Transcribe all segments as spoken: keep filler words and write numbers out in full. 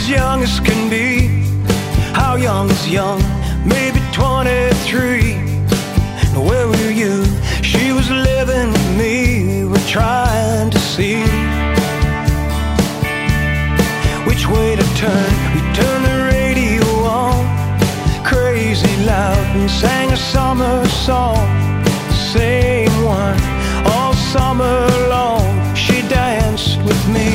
as young as can be. How young is young? Maybe twenty-three. Where were you? She was living with me. We're trying to see which way to turn. We turned the radio on, crazy loud, and sang a summer song. Same one, all summer long. She danced with me.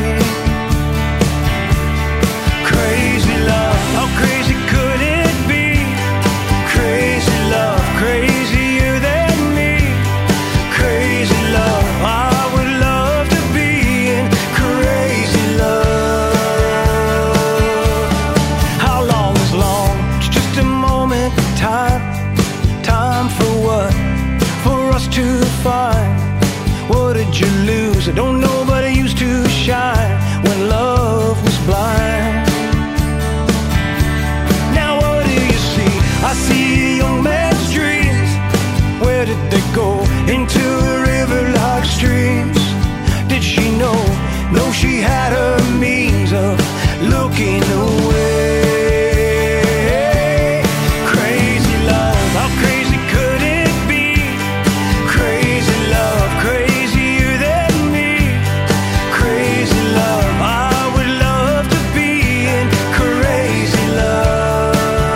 Crazy love, how crazy could it be? Crazy love, crazier than me. Crazy love, I would love to be in crazy love. How long is long? It's just a moment in time. Time for what? For us to find. What did you lose? I don't know, but I used to shine when love was blind. Now what do you see? I see a young man's dreams. Where did they go? Into a river like streams. Did she know? No, she had her means of looking away. Crazy love, how crazy could it be? Crazy love, crazier than me. Crazy love, I would love to be in crazy love.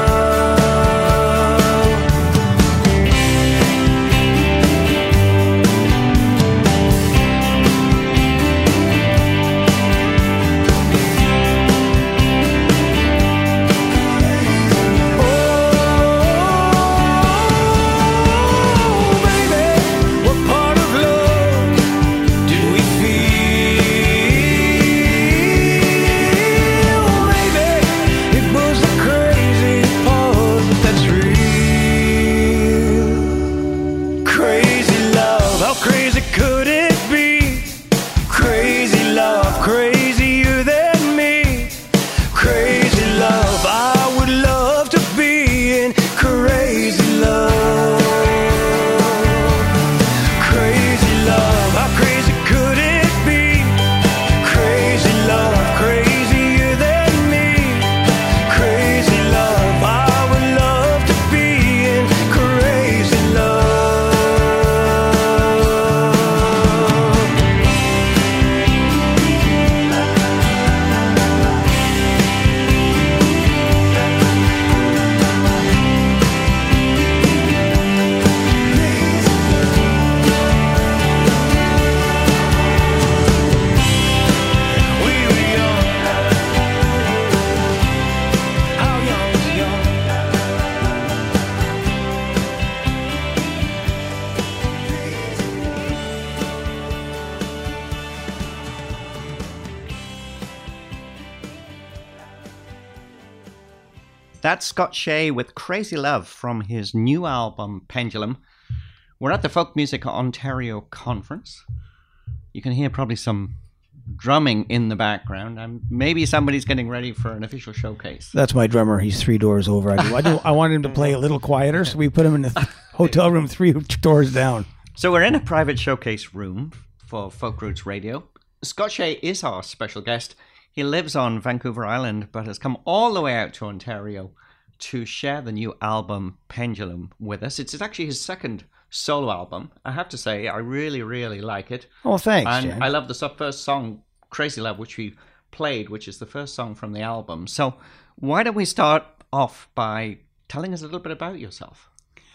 That's Scott Shea with Crazy Love from his new album, Pendulum. We're at the Folk Music Ontario Conference. You can hear probably some drumming in the background, and maybe somebody's getting ready for an official showcase. That's my drummer. He's three doors over. I, do, I, do, I wanted him to play a little quieter, so we put him in the hotel room three doors down. So we're in a private showcase room for Folk Roots Radio. Scott Shea is our special guest. He lives on Vancouver Island, but has come all the way out to Ontario to share the new album, Pendulum, with us. It's actually his second solo album. I have to say, I really, really like it. Oh, thanks, And Jen. I love the first song, Crazy Love, which we played, which is the first song from the album. So why don't we start off by telling us a little bit about yourself?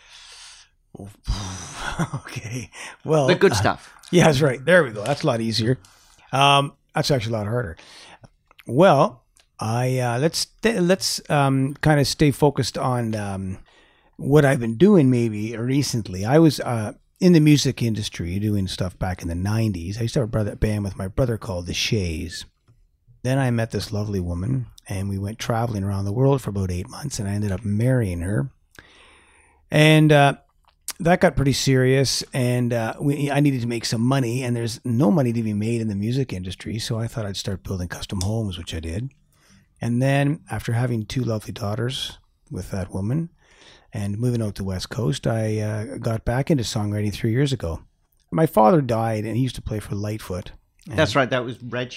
Okay. Well, The good stuff. Uh, yeah, that's right. There we go. That's a lot easier. Um, that's actually a lot harder. Well, I uh, let's let's um, kind of stay focused on um, what I've been doing maybe recently. I was uh, in the music industry doing stuff back in the nineties. I used to have a brother band with my brother called the Shays. Then I met this lovely woman, and we went traveling around the world for about eight months, and I ended up marrying her. And uh, that got pretty serious, and uh, we, I needed to make some money, and there's no money to be made in the music industry, so I thought I'd start building custom homes, which I did. And then after having two lovely daughters with that woman and moving out to the West Coast, I uh, got back into songwriting three years ago. My father died, and he used to play for Lightfoot. That's right. That was Red Shea?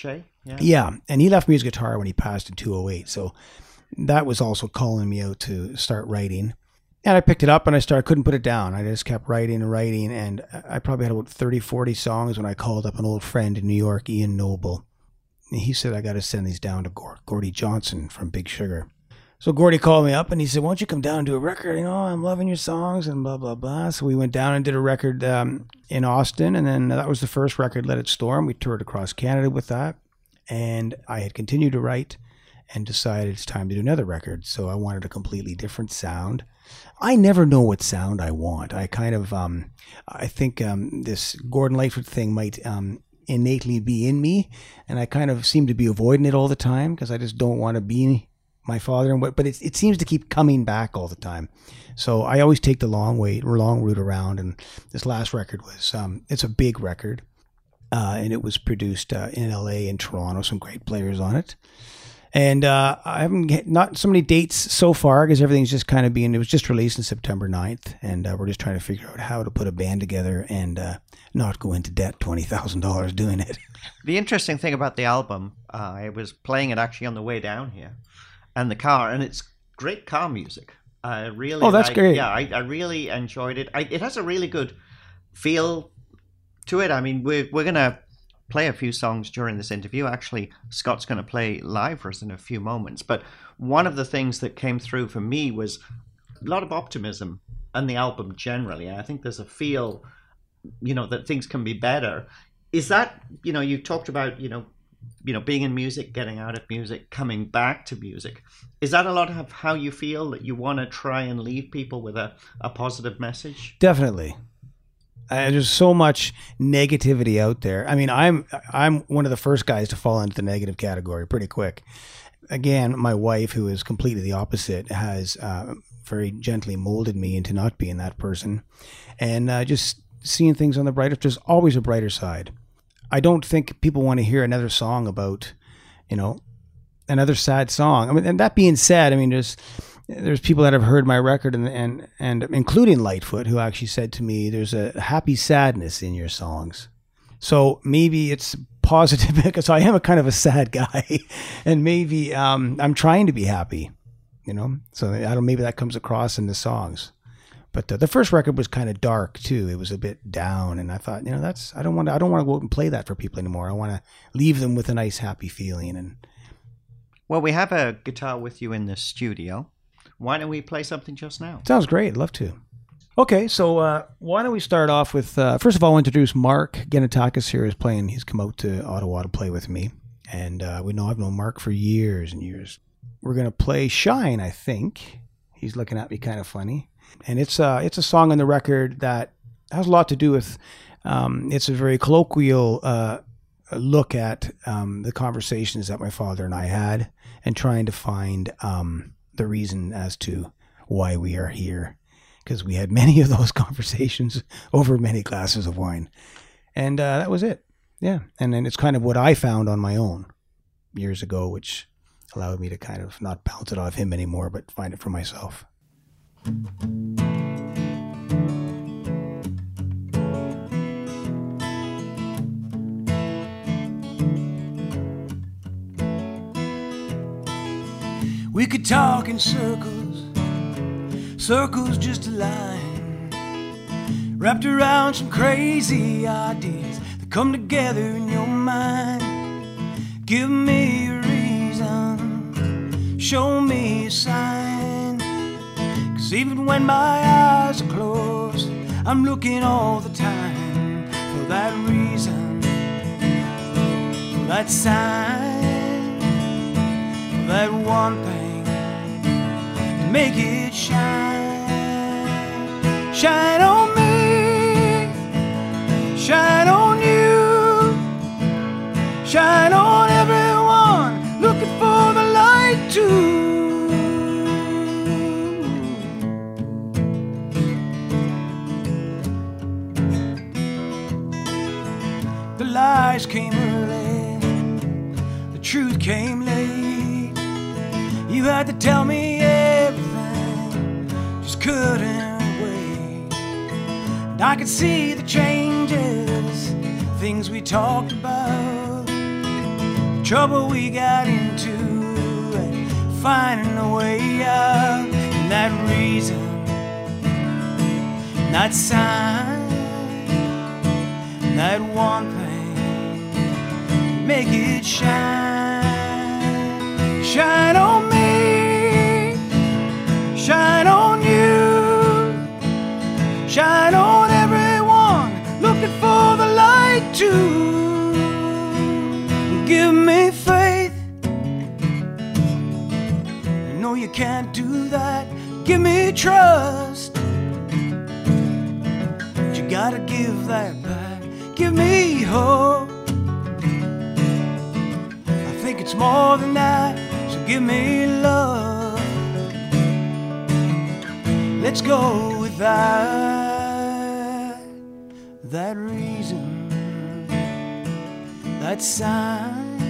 Yeah. Yeah, and he left me his guitar when he passed in two oh eight, so that was also calling me out to start writing. And I picked it up and I started, couldn't put it down. I just kept writing and writing, and I probably had about thirty, forty songs when I called up an old friend in New York, Ian Noble. He said, I got to send these down to Gordie Johnson from Big Sugar. So Gordie called me up and he said, why don't you come down and do a record? You know, I'm loving your songs and blah, blah, blah. So we went down and did a record um, in Austin. And then that was the first record, Let It Storm. We toured across Canada with that. And I had continued to write and decided it's time to do another record. So I wanted a completely different sound. I never know what sound I want. I kind of, um, I think um, this Gordon Lightfoot thing might um, innately be in me. And I kind of seem to be avoiding it all the time because I just don't want to be my father, and what, but it, it seems to keep coming back all the time. So I always take the long way, long route around. And this last record was, um, it's a big record, uh, and it was produced uh, in L A and Toronto. Some great players on it, and uh, I haven't get, not so many dates so far because everything's just kind of being. It was just released on September ninth, and uh, we're just trying to figure out how to put a band together and uh, not go into debt twenty thousand dollars doing it. The interesting thing about the album, uh, I was playing it actually on the way down here. And the car, and it's great car music. I really, oh, that's like, great. Yeah, I, I really enjoyed it. I, it has a really good feel to it. I mean, we're we're gonna play a few songs during this interview. Actually, Scott's gonna play live for us in a few moments. But one of the things that came through for me was a lot of optimism on the album generally. I think there's a feel, you know, that things can be better. Is that, you know, you talked about, you know. you know, being in music, getting out of music, coming back to music. Is that a lot of how you feel, that you want to try and leave people with a, a positive message? Definitely. Uh, there's so much negativity out there. I mean, I'm I'm one of the first guys to fall into the negative category pretty quick. Again, my wife, who is completely the opposite, has uh, very gently molded me into not being that person. And uh, just seeing things on the brighter, there's always a brighter side. I don't think people want to hear another song about, you know, another sad song. I mean, and that being said, I mean, there's there's people that have heard my record and and and including Lightfoot, who actually said to me, "There's a happy sadness in your songs." So maybe it's positive because I am a kind of a sad guy, and maybe um, I'm trying to be happy, you know. So I don't. Maybe that comes across in the songs. But uh, the first record was kind of dark too. It was a bit down, and I thought, you know, that's I don't want to I don't want to go out and play that for people anymore. I want to leave them with a nice, happy feeling. And well, we have a guitar with you in the studio. Why don't we play something just now? Sounds great. I'd love to. Okay, so uh, why don't we start off with uh, first of all, I'll introduce Mark Genetakis here is playing. He's come out to Ottawa to play with me, and uh, we know I've known Mark for years and years. We're gonna play "Shine," I think. He's looking at me kind of funny. And it's a, it's a song on the record that has a lot to do with, um, it's a very colloquial uh, look at um, the conversations that my father and I had and trying to find um, the reason as to why we are here. Because we had many of those conversations over many glasses of wine. And uh, that was it. Yeah. And then it's kind of what I found on my own years ago, which allowed me to kind of not bounce it off him anymore, but find it for myself. We could talk in circles, circles just a line, wrapped around some crazy ideas that come together in your mind. Give me a reason, show me a sign. Even when my eyes are closed, I'm looking all the time for that reason, for that sign, for that one thing to make it shine. Shine on me, shine on you, shine on everyone looking for the light too. Lies came early, the truth came late. You had to tell me everything, just couldn't wait. And I could see the changes, things we talked about, trouble we got into, and finding a way out. And that reason, that sign, that one thing, make it shine. Shine on me, shine on you, shine on everyone looking for the light too. Give me faith. I know you can't do that. Give me trust. But you gotta give that back. Give me hope. I think it's more than that. So give me love. Let's go with that. That reason, that sign,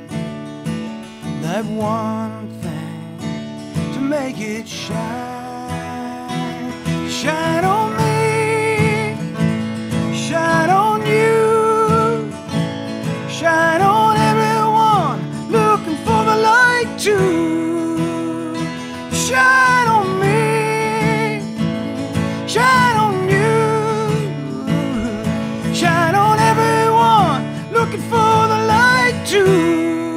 that one thing to make it shine. Shine on me, shine on you, shine on everyone looking for the light too. Shine on me, shine on you, shine on everyone looking for the light too.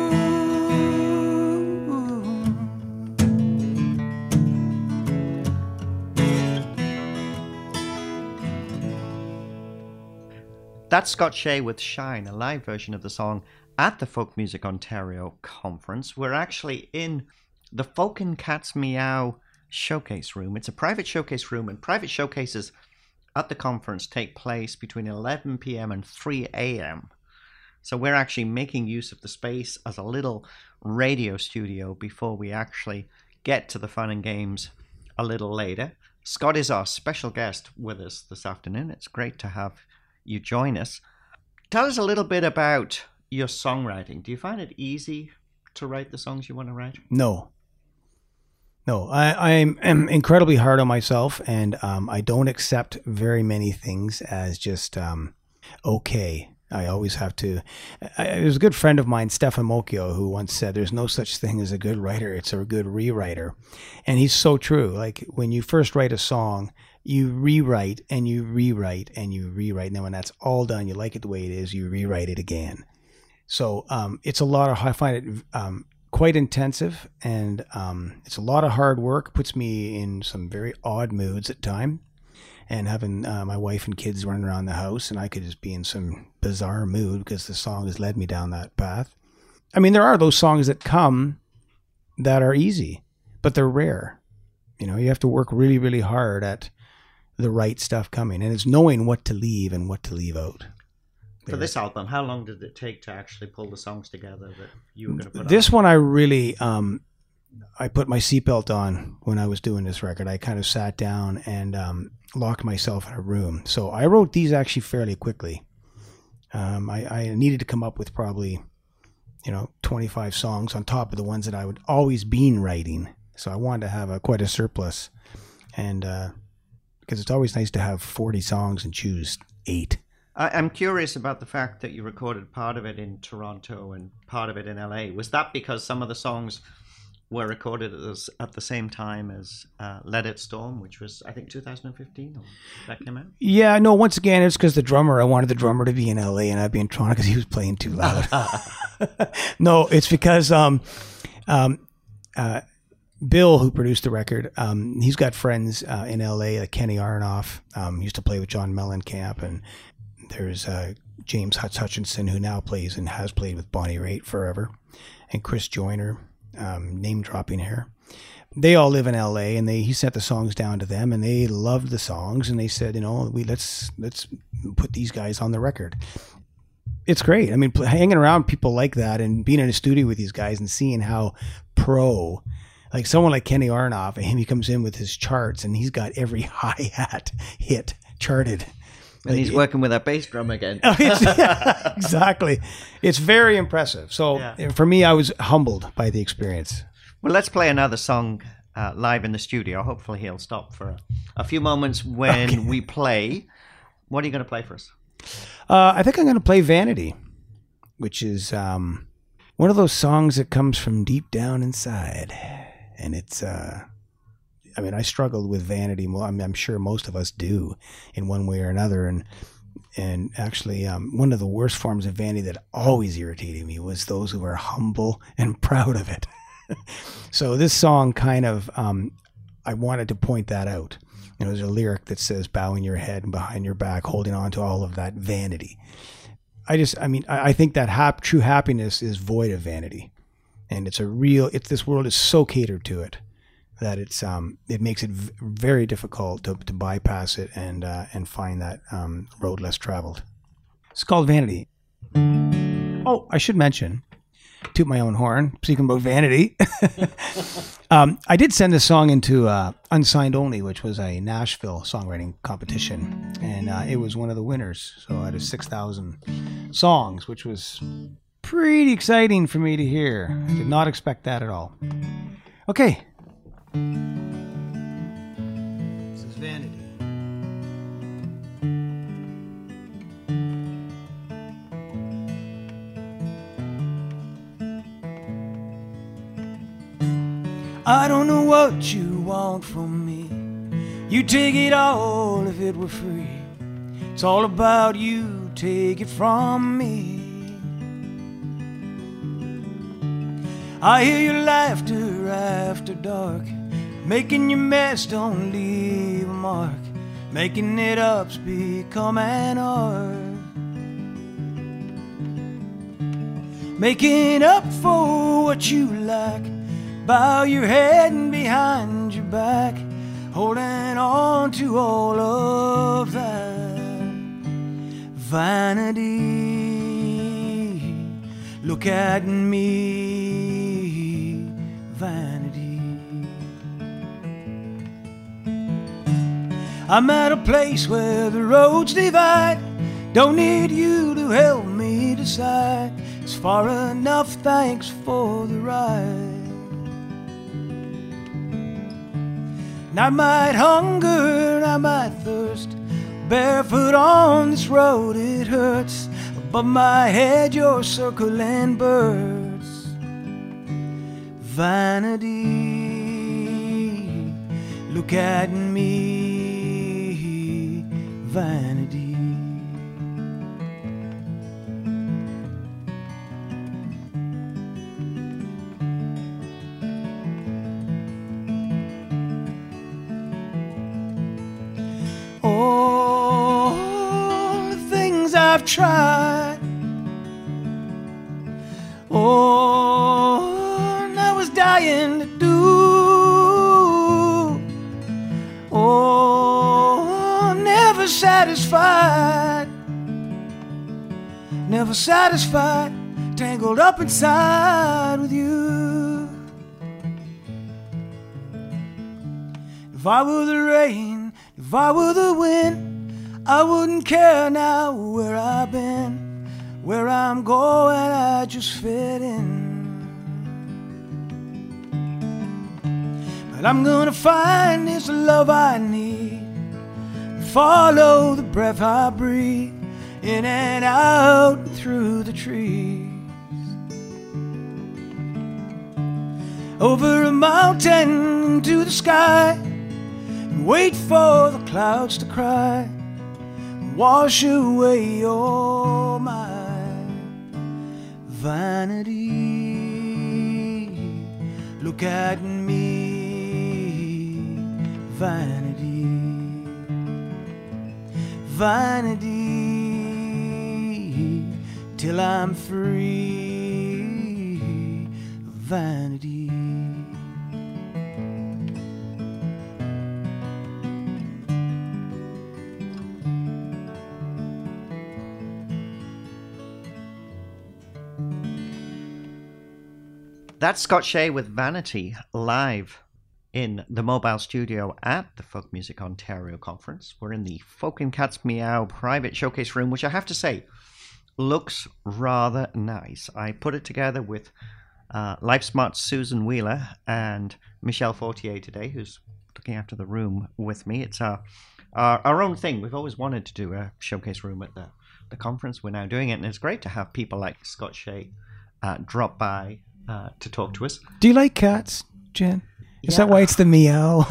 That's Scott Shea with Shine, a live version of the song at the Folk Music Ontario conference. We're actually in the Folk and Cats Meow showcase room. It's a private showcase room, and private showcases at the conference take place between eleven p.m. and three a.m. So we're actually making use of the space as a little radio studio before we actually get to the fun and games a little later. Scott is our special guest with us this afternoon. It's great to have you join us. Tell us a little bit about your songwriting. Do you find it easy to write the songs you want to write? No. No, I, I'm, I'm incredibly hard on myself, and um, I don't accept very many things as just um, okay. I always have to. I, there's a good friend of mine, Stefan Mocchio, who once said, "There's no such thing as a good writer; it's a good rewriter," and he's so true. Like when you first write a song, you rewrite and you rewrite and you rewrite. And then when that's all done, you like it the way it is, you rewrite it again. So um, it's a lot of. I find it um, quite intensive, and um, it's a lot of hard work. Puts me in some very odd moods at times. And having uh, my wife and kids running around the house, and I could just be in some bizarre mood because the song has led me down that path. I mean, there are those songs that come that are easy, but they're rare. You know, you have to work really, really hard at the right stuff coming, and it's knowing what to leave and what to leave out. For this album, how long did it take to actually pull the songs together that you were going to put This on? one I really... Um, I put my seatbelt on when I was doing this record. I kind of sat down and um, locked myself in a room. So I wrote these actually fairly quickly. Um, I, I needed to come up with probably, you know, twenty-five songs on top of the ones that I would always been writing. So I wanted to have a, quite a surplus. And uh, because it's always nice to have forty songs and choose eight. I, I'm curious about the fact that you recorded part of it in Toronto and part of it in L A. Was that because some of the songs were recorded as, at the same time as uh, Let It Storm, which was, I think, two thousand fifteen, or that came out? Yeah, no, once again, it's because the drummer, I wanted the drummer to be in L A and I'd be in Toronto because he was playing too loud. No, it's because um, um, uh, Bill, who produced the record, um, he's got friends uh, in L A, like Kenny Aronoff, um, used to play with John Mellencamp, and there's uh, James Hutch Hutchinson, who now plays and has played with Bonnie Raitt forever, and Chris Joyner. Um, name dropping here. They all live in L A, and they he sent the songs down to them, and they loved the songs, and they said, you know, we let's let's put these guys on the record. It's great. I mean, hanging around people like that and being in a studio with these guys and seeing how pro, like someone like Kenny Aronoff, and he comes in with his charts, and he's got every hi-hat hit charted. And he's working with a bass drum again. It's, yeah, exactly. It's very impressive. So Yeah. for me, I was humbled by the experience. Well, let's play another song uh, live in the studio. Hopefully he'll stop for a, a few moments when Okay. we play. What are you going to play for us? Uh, I think I'm going to play Vanity, which is um, one of those songs that comes from deep down inside. And it's, uh, I mean, I struggled with vanity. Well, I'm, I'm sure most of us do in one way or another. And and actually, um, one of the worst forms of vanity that always irritated me was those who are humble and proud of it. So this song kind of, um, I wanted to point that out. You know, there's a lyric that says, bowing your head and behind your back, holding on to all of that vanity. I just, I mean, I, I think that hap- true happiness is void of vanity. And it's a real, it's, this world is so catered to it that it's, um, it makes it v- very difficult to, to bypass it and, uh, and find that, um, road less traveled. It's called Vanity. Oh, I should mention, toot my own horn, speaking about vanity. um, I did send this song into uh, Unsigned Only, which was a Nashville songwriting competition. And uh, it was one of the winners. So out of six thousand songs, which was pretty exciting for me to hear. I did not expect that at all. Okay. This is Vanity. I don't know what you want from me. You take it all if it were free. It's all about you, take it from me. I hear your laughter after dark. Making your mess don't leave a mark. Making it up's become an art. Making up for what you lack. Bow your head and behind your back, holding on to all of that vanity. Look at me, vanity. I'm at a place where the roads divide. Don't need you to help me decide. It's far enough, thanks for the ride. And I might hunger, I might thirst. Barefoot on this road, it hurts. Above my head, you're circling birds. Vanity, look at me, vanity. All the things I've tried, oh, and I was dying to do, oh, never satisfied, never satisfied, tangled up inside with you. If I were the rain, if I were the wind, I wouldn't care now where I've been, where I'm going, I just fit in. But I'm gonna find this love I need, follow the breath I breathe, in and out and through the trees. Over a mountain to the sky, wait for the clouds to cry, wash away all my vanity. Look at me, vanity, vanity, till I'm free, vanity. That's Scott Shea with Vanity, live in the mobile studio at the Folk Music Ontario Conference. We're in the Folk and Cats Meow private showcase room, which I have to say looks rather nice. I put it together with uh, LifeSmart's Susan Wheeler and Michelle Fortier today, who's looking after the room with me. It's our, our, our own thing. We've always wanted to do a showcase room at the, the conference. We're now doing it, and it's great to have people like Scott Shea uh, drop by uh, to talk to us. Do you like cats, Jen? Is Yeah. that why it's the meow?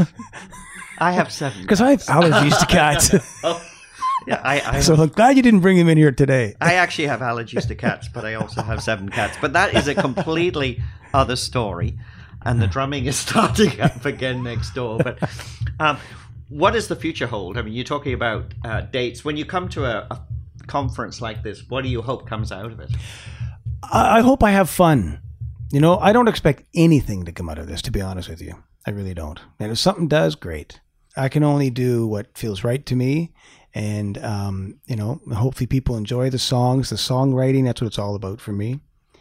I have seven. Because I have allergies to cats. Oh, yeah, I, I, So I'm glad you didn't bring him in here today. I actually have allergies to cats, but I also have seven cats. But that is a completely other story. And the drumming is starting up again next door. But um, what does the future hold? I mean, you're talking about uh, dates. When you come to a, a conference like this, what do you hope comes out of it? I, I hope I have fun. You know, I don't expect anything to come out of this, to be honest with you. I really don't. And if something does, great. I can only do what feels right to me. And, um, you know, hopefully people enjoy the songs, the songwriting. That's what it's all about for me.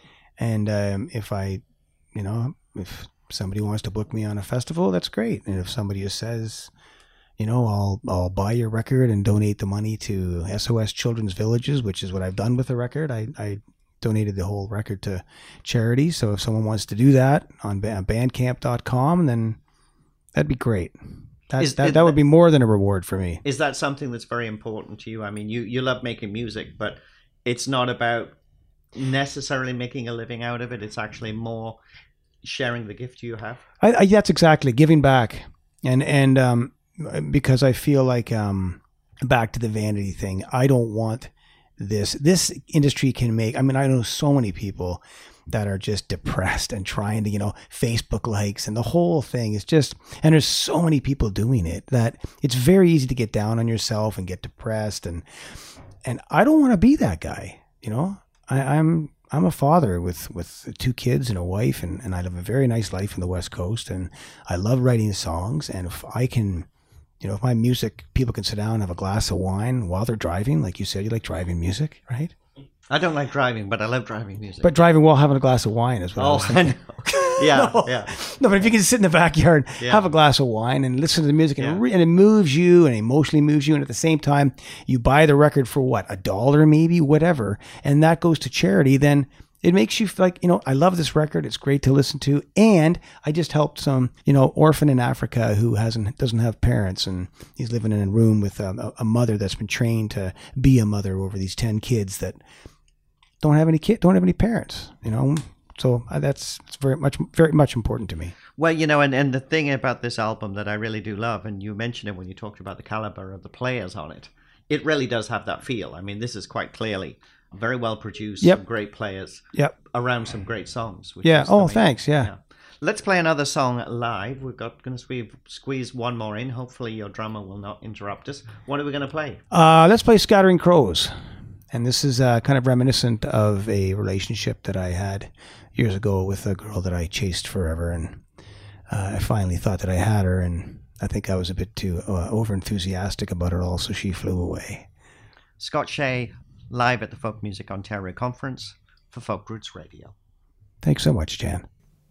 And um, if I, you know, if somebody wants to book me on a festival, that's great. And if somebody just says, you know, I'll I'll buy your record and donate the money to S O S Children's Villages, which is what I've done with the record. I, I donated the whole record to charity. So if someone wants to do that on bandcamp dot com, then that'd be great. That, Is- that, is that would that- be more than a reward for me. Is that something that's very important to you? I mean, you, you love making music, but it's not about necessarily making a living out of it. It's actually more sharing the gift you have. I, I, that's exactly giving back, and and um, because I feel like um, back to the vanity thing. I don't want this. This industry can make. I mean, I know so many people that are just depressed and trying to, you know, Facebook likes and the whole thing is just. And there's so many people doing it that it's very easy to get down on yourself and get depressed, and and I don't want to be that guy. You know, I, I'm. I'm a father with, with two kids and a wife, and, and I live a very nice life in the West Coast, and I love writing songs. And if I can, you know, if my music, people can sit down and have a glass of wine while they're driving, like you said, you like driving music, right? I don't like driving, but I love driving music. But driving while having a glass of wine is what I oh, was I thinking. know. Yeah, No. yeah. No, but if you can sit in the backyard, Yeah. have a glass of wine and listen to the music, and, Yeah. it re- and it moves you and emotionally moves you, and at the same time, you buy the record for what, a dollar maybe, whatever, and that goes to charity, then it makes you feel like, you know, I love this record. It's great to listen to. And I just helped some, you know, orphan in Africa who hasn't, doesn't have parents. And he's living in a room with a, a mother that's been trained to be a mother over these ten kids that don't have any kid, don't have any parents, you know? So uh, that's it's very much, very much important to me. Well, you know, and, and the thing about this album that I really do love, and you mentioned it when you talked about the caliber of the players on it, it really does have that feel. I mean, this is quite clearly very well produced, Yep. some great players Yep. around some great songs. Which Yeah. is the Oh, main- thanks. Yeah. yeah. Let's play another song live. We've got going to squeeze, squeeze one more in. Hopefully your drummer will not interrupt us. What are we going to play? Uh, let's play Scattering Crows. And this is uh, kind of reminiscent of a relationship that I had years ago with a girl that I chased forever. And uh, I finally thought that I had her. And I think I was a bit too uh, over enthusiastic about it all. So she flew away. Scott Shea, live at the Folk Music Ontario Conference for Folk Roots Radio. Thanks so much, Jan.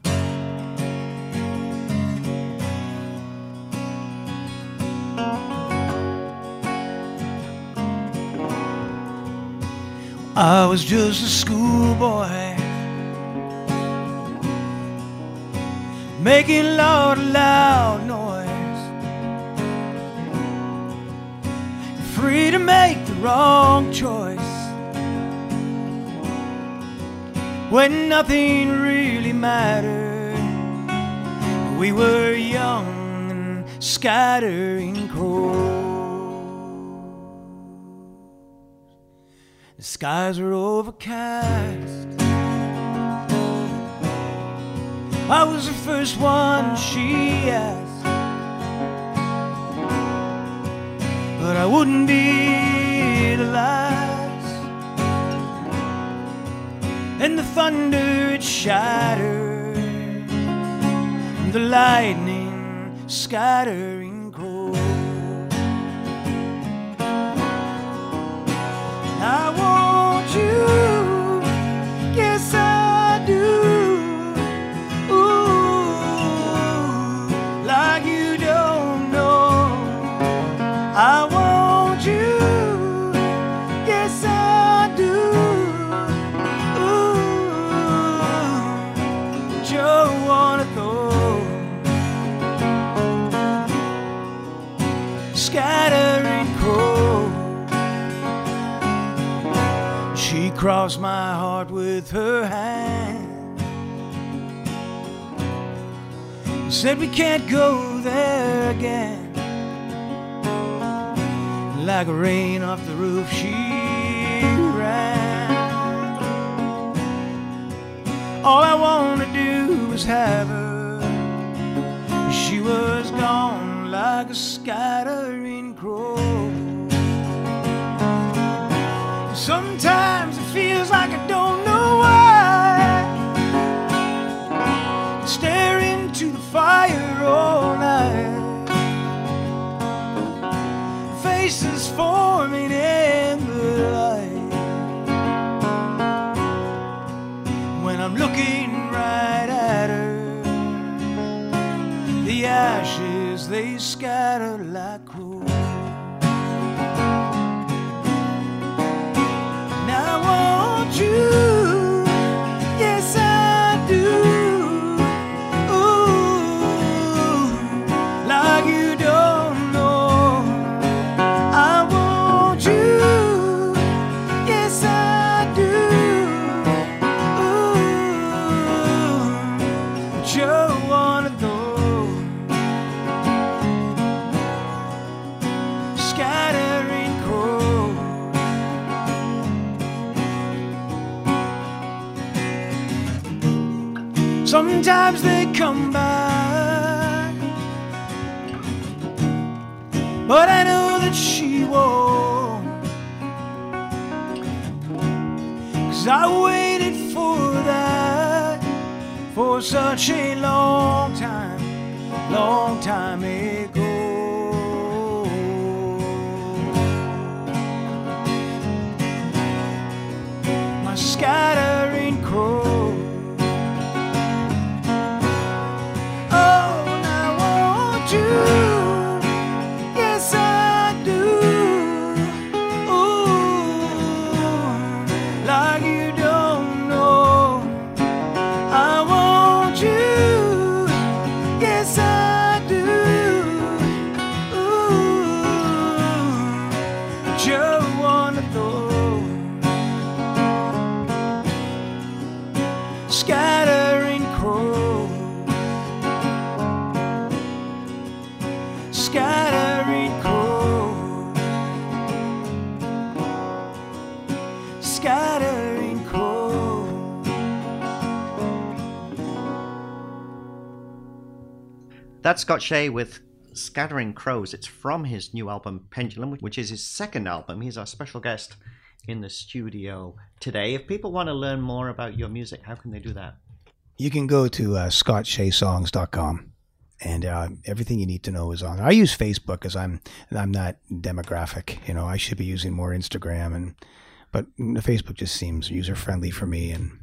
I was just a schoolboy making loud, loud noise, free to make the wrong choice when nothing really mattered. We were young and scattering crows. The skies were overcast. I was the first one she asked, but I wouldn't be the last. And the thunder it shattered, and the lightning scattering crows. I want you, yes I do. Ooh, like you don't know. I want you, yes I do. Ooh, Joe wanna go. across my heart with her hand. Said we can't go there again. Like rain off the roof she ran. All I wanted to do was have her. She was gone like a scattering crow. Sometimes it feels like I don't know why. Stare into the fire all night. Faces forming in the light. When I'm looking right at her, the ashes they scatter like coal. Now I want you, yes I do. Ooh, like you don't know. I want you, yes I do. Ooh, but you're one of those scattering crows. Sometimes they come by, but I know that she won't. 'Cause I waited for that for such a long time, long time ago. My scattering crow. Oh, and I want you, yes I do. Ooh, like you don't know. I want you, yes I do. Ooh, but you're one of those scattering crows. Scattering crows. Scattering crows. That's Scott Shea with Scattering Crows. It's from his new album, Pendulum, which is his second album. He's our special guest in the studio today. If people want to learn more about your music, how can they do that? You can go to uh, scott shay songs dot com. And uh, everything you need to know is on there. I use Facebook because I'm I'm not demographic. You know, I should be using more Instagram, and but Facebook just seems user friendly for me. And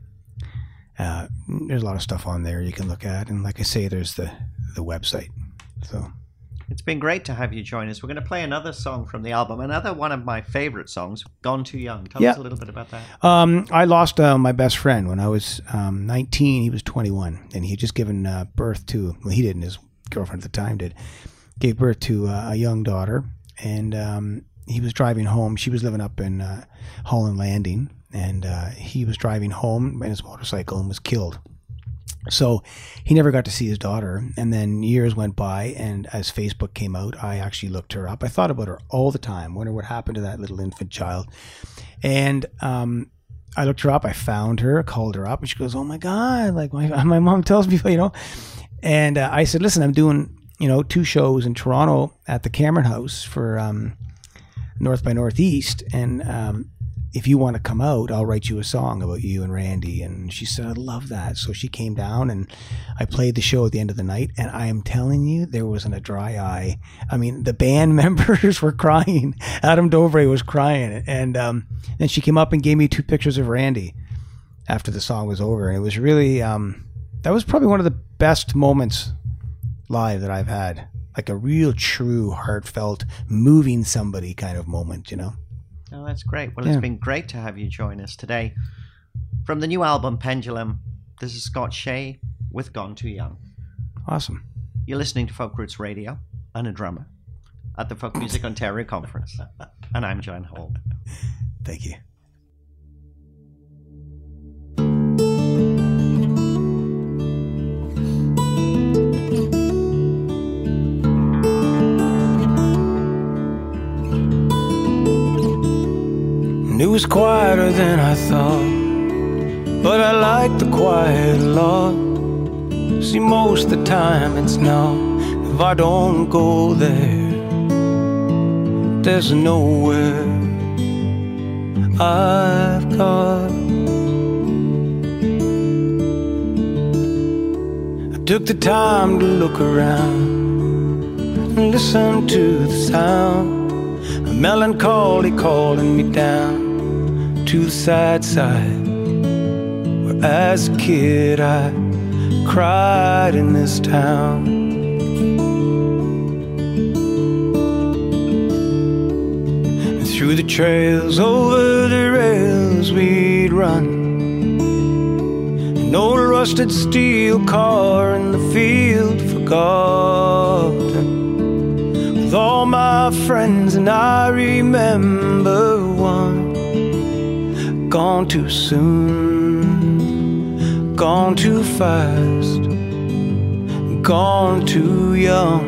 uh, there's a lot of stuff on there you can look at. And like I say, there's the the website. So it's been great to have you join us. We're going to play another song from the album, another one of my favorite songs, "Gone Too Young." Tell yeah. us a little bit about that. Um, I lost uh, my best friend when I was um, nineteen. He was twenty-one, and he had just given uh, birth to. Well, he didn't. His girlfriend at the time did, gave birth to uh, a young daughter, and um, he was driving home. She was living up in uh, Holland Landing, and uh, he was driving home in his motorcycle and was killed. So he never got to see his daughter, and then years went by, and as Facebook came out, I actually looked her up. I thought about her all the time, wonder what happened to that little infant child, and um, I looked her up. I found her, called her up, and she goes, "Oh my God, like my my mom tells me, you know." And uh, I said, "Listen, I'm doing, you know, two shows in Toronto at the Cameron House for um, North by Northeast, and um, if you want to come out, I'll write you a song about you and Randy." And she said, "I'd love that." So she came down, and I played the show at the end of the night, and I am telling you, there wasn't a dry eye. I mean, the band members were crying. Adam Dovray was crying, and um, then she came up and gave me two pictures of Randy after the song was over, and it was really... Um, that was probably one of the best moments live that I've had. Like a real, true, heartfelt, moving somebody kind of moment, you know? Oh, that's great. Well, Yeah. it's been great to have you join us today. From the new album, Pendulum, this is Scott Shea with Gone Too Young. Awesome. You're listening to Folk Roots Radio and a drummer at the Folk Music Ontario Conference. And I'm John Hall. Thank you. was quieter than I thought, but I like the quiet a lot. See, most of the time it's not. If I don't go there, there's nowhere I've got. I took the time to look around and listen to the sound of melancholy calling me down to the sad side, where as a kid I cried in this town. And through the trails, over the rails we'd run, an old rusted steel car in the field forgotten, with all my friends, and I remember one gone too soon, gone too fast, gone too young.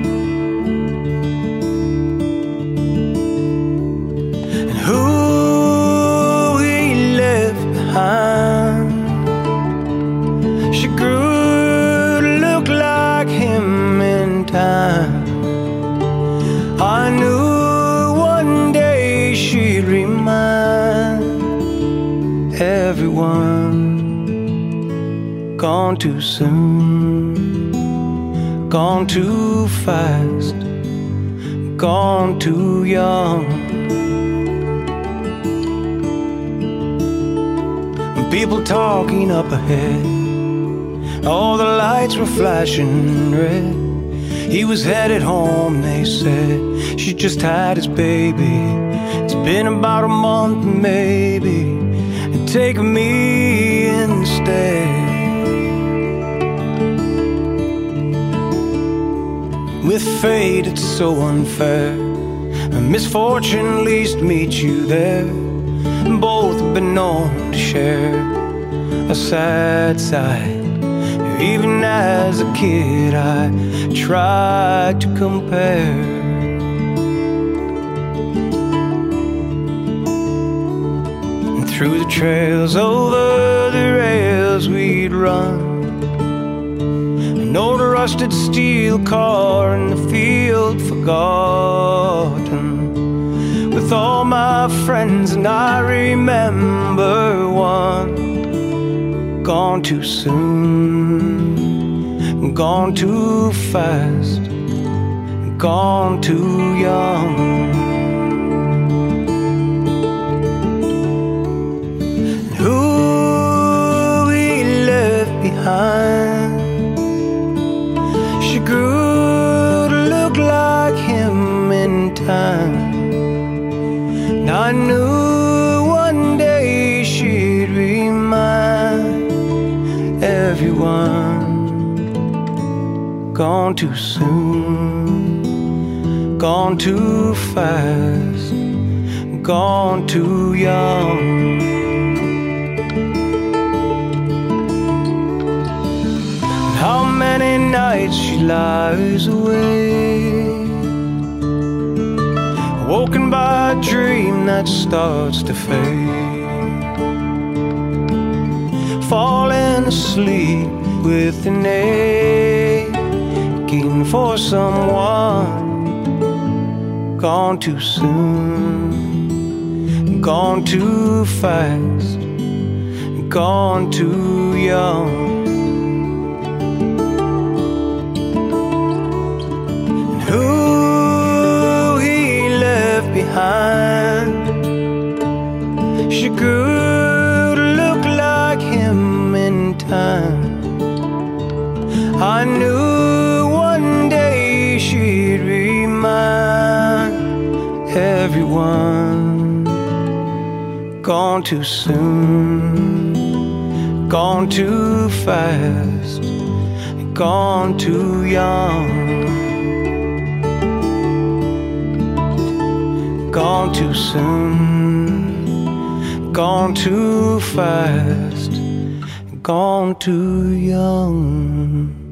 And who he left behind, she grew to look like him in time. I knew one day she'd remind everyone. Gone too soon, gone too fast, gone too young. And people talking up ahead, all the lights were flashing red. He was headed home, they said. She just had his baby. It's been about a month maybe, and take me instead. With fate it's so unfair, a misfortune least meets you there. Both have been known to share a sad side. Even as a kid I tried to compare. And through the trails, over the rails we'd run, an old rusted steel car in the field forgotten, with all my friends, and I remember one gone too soon, gone too fast, gone too young. And who he left behind, she grew to look like him in time. And I knew one day she'd remind everyone. Gone too soon, gone too fast, gone too young. How many nights she lies awake, woken by a dream that starts to fade, falling asleep with an aching for someone. Gone too soon, gone too fast, gone too young. She grew to look like him in time. I knew one day she'd remind everyone. Gone too soon, gone too fast, gone too young. Gone too soon, gone too fast, gone too young.